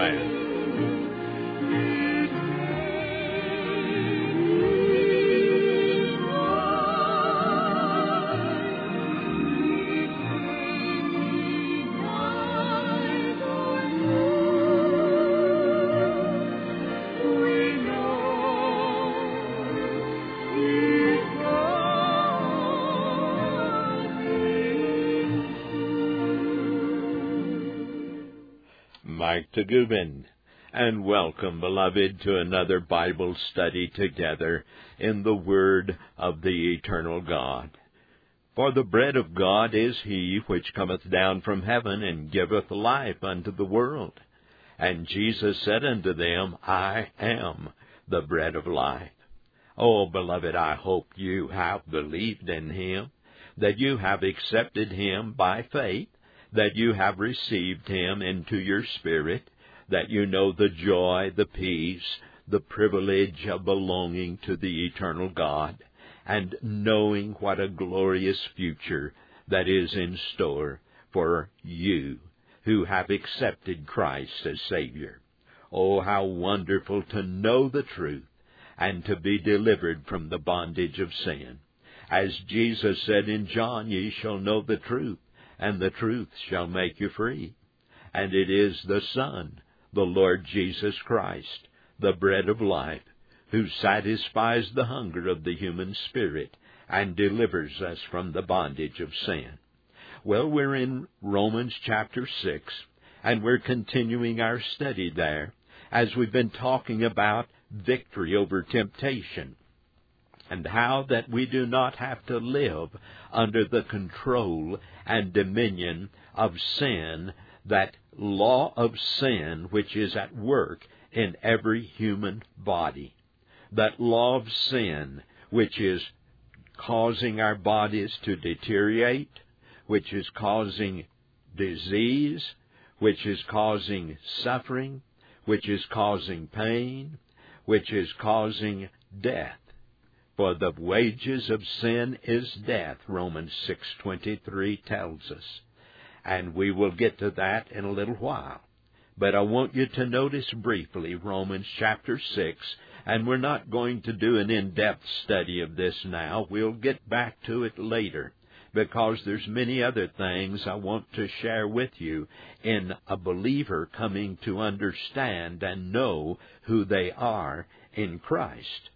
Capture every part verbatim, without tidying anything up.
Amen. Mike Tagubin, and welcome, beloved, to another Bible study together in the Word of the eternal God. For the bread of God is he which cometh down from heaven, and giveth life unto the world. And Jesus said unto them, I am the bread of life. Oh, beloved, I hope you have believed in him, that you have accepted him by faith, that you have received him into your spirit, that you know the joy, the peace, the privilege of belonging to the eternal God, and knowing what a glorious future that is in store for you who have accepted Christ as Savior. Oh, how wonderful to know the truth and to be delivered from the bondage of sin. As Jesus said in John, ye shall know the truth, and the truth shall make you free. And it is the Son, the Lord Jesus Christ, the bread of life, who satisfies the hunger of the human spirit and delivers us from the bondage of sin. Well, we're in Romans chapter six, and we're continuing our study there as we've been talking about victory over temptation, and how that we do not have to live under the control and dominion of sin, that law of sin which is at work in every human body. That law of sin which is causing our bodies to deteriorate, which is causing disease, which is causing suffering, which is causing pain, which is causing death. For the wages of sin is death, Romans six twenty-three tells us. And we will get to that in a little while. But I want you to notice briefly Romans chapter six, and we're not going to do an in-depth study of this now. We'll get back to it later, because there's many other things I want to share with you in a believer coming to understand and know who they are in Christ.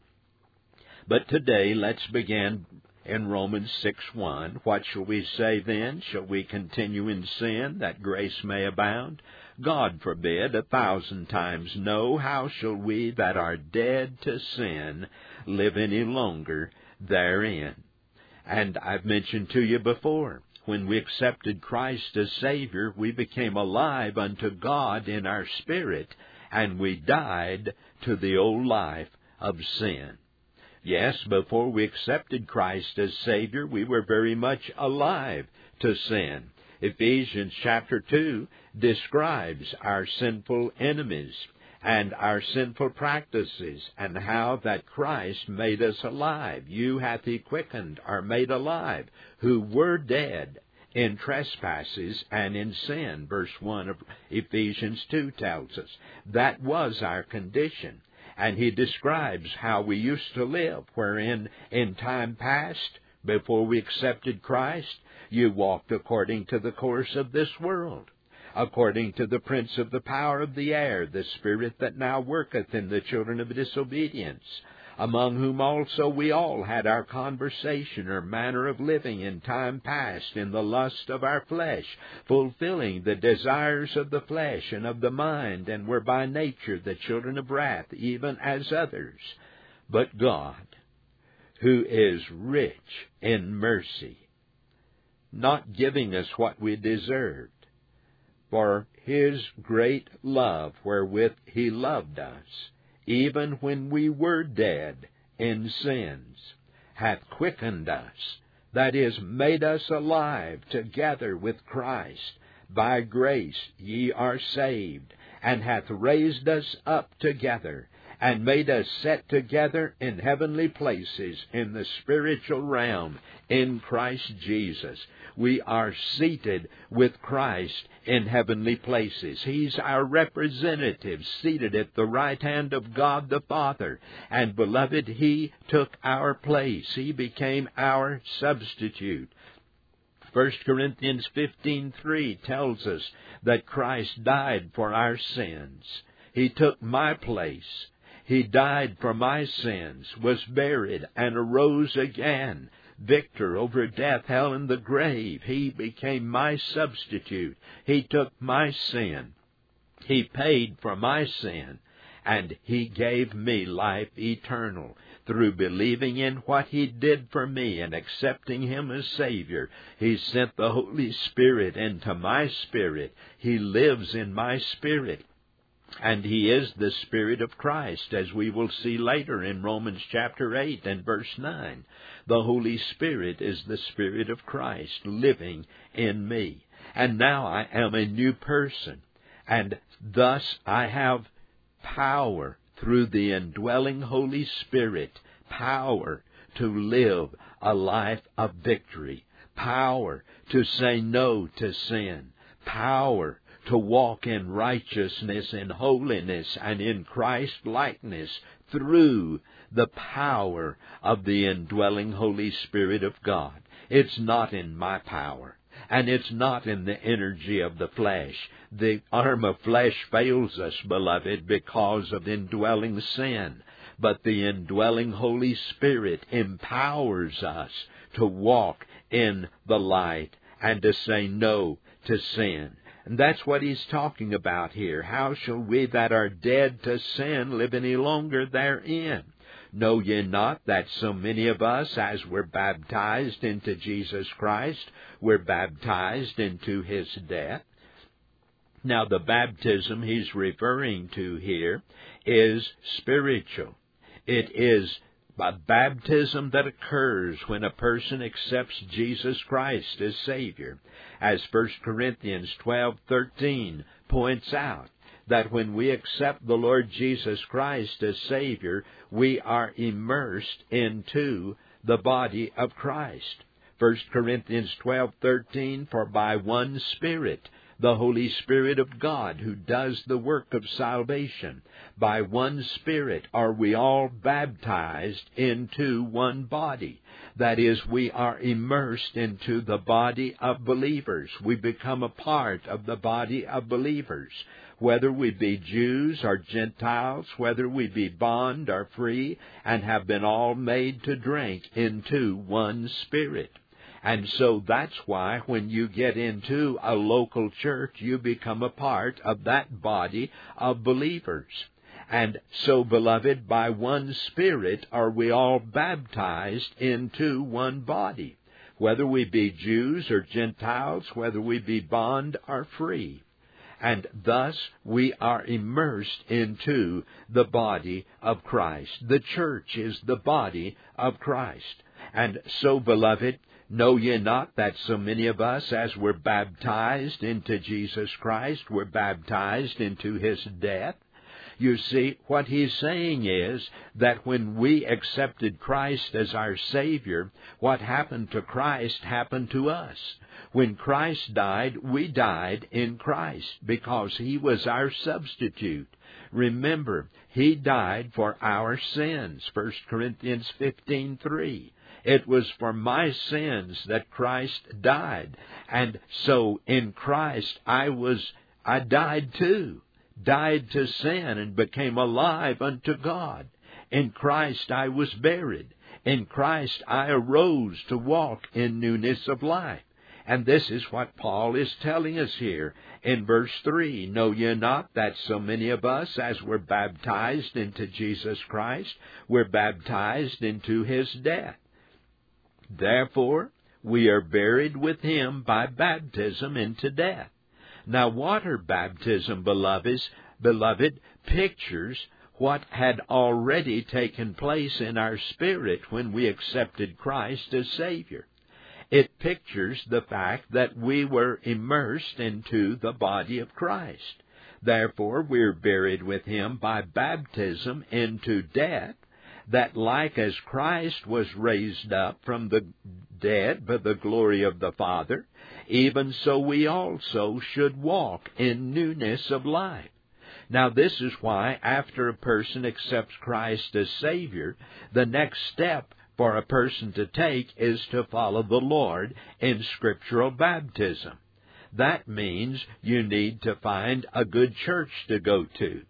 But today, let's begin in Romans six one. What shall we say then? Shall we continue in sin, that grace may abound? God forbid, a thousand times no. How shall we that are dead to sin live any longer therein? And I've mentioned to you before, when we accepted Christ as Savior, we became alive unto God in our spirit, and we died to the old life of sin. Yes, before we accepted Christ as Savior, we were very much alive to sin. Ephesians chapter two describes our sinful enemies and our sinful practices, and how that Christ made us alive. You hath he quickened, or made alive, who were dead in trespasses and in sin. Verse one of Ephesians two tells us that was our condition. And he describes how we used to live, wherein in time past, before we accepted Christ, you walked according to the course of this world, according to the prince of the power of the air, the spirit that now worketh in the children of disobedience, among whom also we all had our conversation or manner of living in time past in the lust of our flesh, fulfilling the desires of the flesh and of the mind, and were by nature the children of wrath, even as others. But God, who is rich in mercy, not giving us what we deserved, for his great love wherewith he loved us, even when we were dead in sins, hath quickened us, that is, made us alive together with Christ. By grace ye are saved, and hath raised us up together, and made us set together in heavenly places in the spiritual realm in Christ Jesus. We are seated with Christ in heavenly places. He's our representative, seated at the right hand of God the Father. And beloved, He took our place. He became our substitute. First Corinthians fifteen three tells us that Christ died for our sins. He took my place. He died for my sins, was buried, and arose again, victor over death, hell, and the grave. He became my substitute. He took my sin. He paid for my sin, and He gave me life eternal. Through believing in what He did for me and accepting Him as Savior, He sent the Holy Spirit into my spirit. He lives in my spirit. And He is the Spirit of Christ, as we will see later in Romans chapter eight and verse nine. The Holy Spirit is the Spirit of Christ living in me. And now I am a new person, and thus I have power through the indwelling Holy Spirit, power to live a life of victory, power to say no to sin, power to walk in righteousness and holiness and in Christ-likeness through the power of the indwelling Holy Spirit of God. It's not in my power, and it's not in the energy of the flesh. The arm of flesh fails us, beloved, because of indwelling sin. But the indwelling Holy Spirit empowers us to walk in the light and to say no to sin. And that's what he's talking about here. How shall we that are dead to sin live any longer therein? Know ye not that so many of us, as were baptized into Jesus Christ, were baptized into His death? Now, the baptism he's referring to here is spiritual. It is a baptism that occurs when a person accepts Jesus Christ as Savior. As First Corinthians twelve thirteen points out, that when we accept the Lord Jesus Christ as Savior, we are immersed into the body of Christ. First Corinthians twelve thirteen, for by one Spirit, the Holy Spirit of God, who does the work of salvation, by one Spirit are we all baptized into one body. That is, we are immersed into the body of believers. We become a part of the body of believers. Whether we be Jews or Gentiles, whether we be bond or free, and have been all made to drink into one Spirit. And so that's why when you get into a local church, you become a part of that body of believers. And so, beloved, by one Spirit are we all baptized into one body, whether we be Jews or Gentiles, whether we be bond or free. And thus we are immersed into the body of Christ. The church is the body of Christ. And so, beloved, know ye not that so many of us, as were baptized into Jesus Christ, were baptized into His death? You see, what he's saying is that when we accepted Christ as our Savior, what happened to Christ happened to us. When Christ died, we died in Christ because He was our substitute. Remember, He died for our sins, First Corinthians fifteen three. It was for my sins that Christ died. And so in Christ I was, I died too. Died to sin and became alive unto God. In Christ I was buried. In Christ I arose to walk in newness of life. And this is what Paul is telling us here in verse three. Know ye not that so many of us, as were baptized into Jesus Christ, were baptized into His death? Therefore, we are buried with Him by baptism into death. Now, water baptism, beloveds, beloved, pictures what had already taken place in our spirit when we accepted Christ as Savior. It pictures the fact that we were immersed into the body of Christ. Therefore we're buried with him by baptism into death, that like as Christ was raised up from the dead by the glory of the Father, even so we also should walk in newness of life. Now this is why, after a person accepts Christ as Savior, the next step for a person to take is to follow the Lord in scriptural baptism. That means you need to find a good church to go to,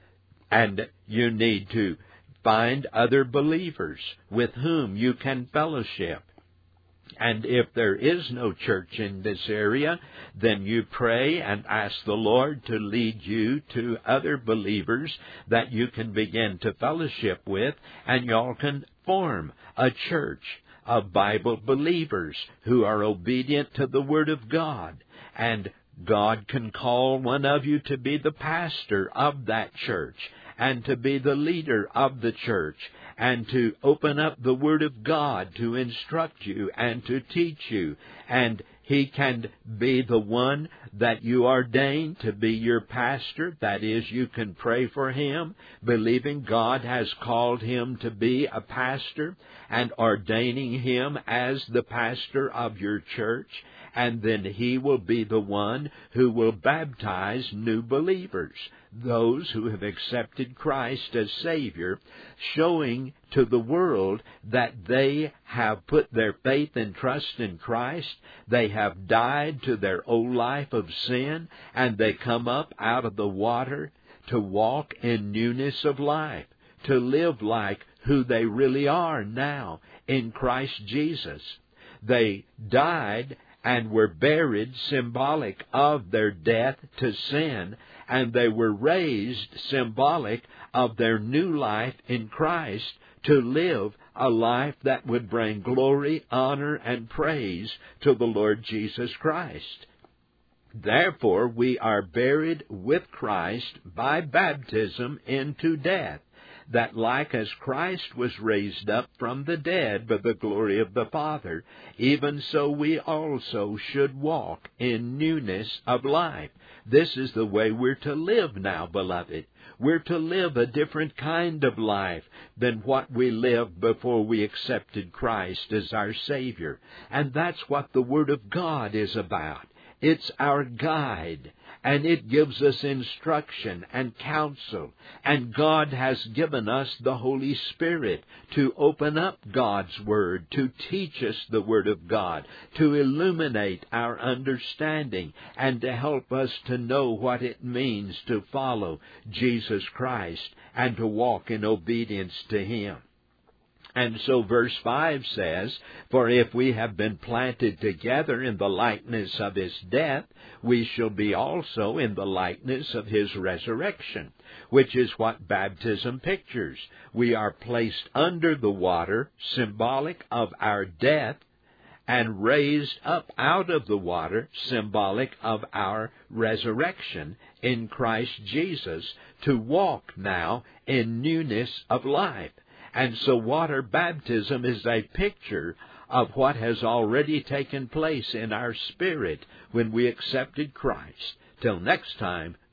and you need to find other believers with whom you can fellowship. And if there is no church in this area, then you pray and ask the Lord to lead you to other believers that you can begin to fellowship with, and y'all can form a church of Bible believers who are obedient to the Word of God. And God can call one of you to be the pastor of that church, and to be the leader of the church, and to open up the Word of God to instruct you and to teach you. And He can be the one that you ordain to be your pastor. That is, you can pray for him, believing God has called him to be a pastor, and ordaining him as the pastor of your church. And then he will be the one who will baptize new believers, those who have accepted Christ as Savior, showing to the world that they have put their faith and trust in Christ. They have died to their old life of sin, and they come up out of the water to walk in newness of life, to live like who they really are now in Christ Jesus. They died and were buried, symbolic of their death to sin, and they were raised, symbolic of their new life in Christ, to live a life that would bring glory, honor, and praise to the Lord Jesus Christ. Therefore, we are buried with Christ by baptism into death, that like as Christ was raised up from the dead by the glory of the Father, even so we also should walk in newness of life. This is the way we're to live now, beloved. We're to live a different kind of life than what we lived before we accepted Christ as our Savior. And that's what the Word of God is about. It's our guide, and it gives us instruction and counsel. And God has given us the Holy Spirit to open up God's Word, to teach us the Word of God, to illuminate our understanding, and to help us to know what it means to follow Jesus Christ and to walk in obedience to Him. And so verse five says, "For if we have been planted together in the likeness of His death, we shall be also in the likeness of His resurrection," which is what baptism pictures. We are placed under the water, symbolic of our death, and raised up out of the water, symbolic of our resurrection in Christ Jesus, to walk now in newness of life. And so water baptism is a picture of what has already taken place in our spirit when we accepted Christ. Till next time,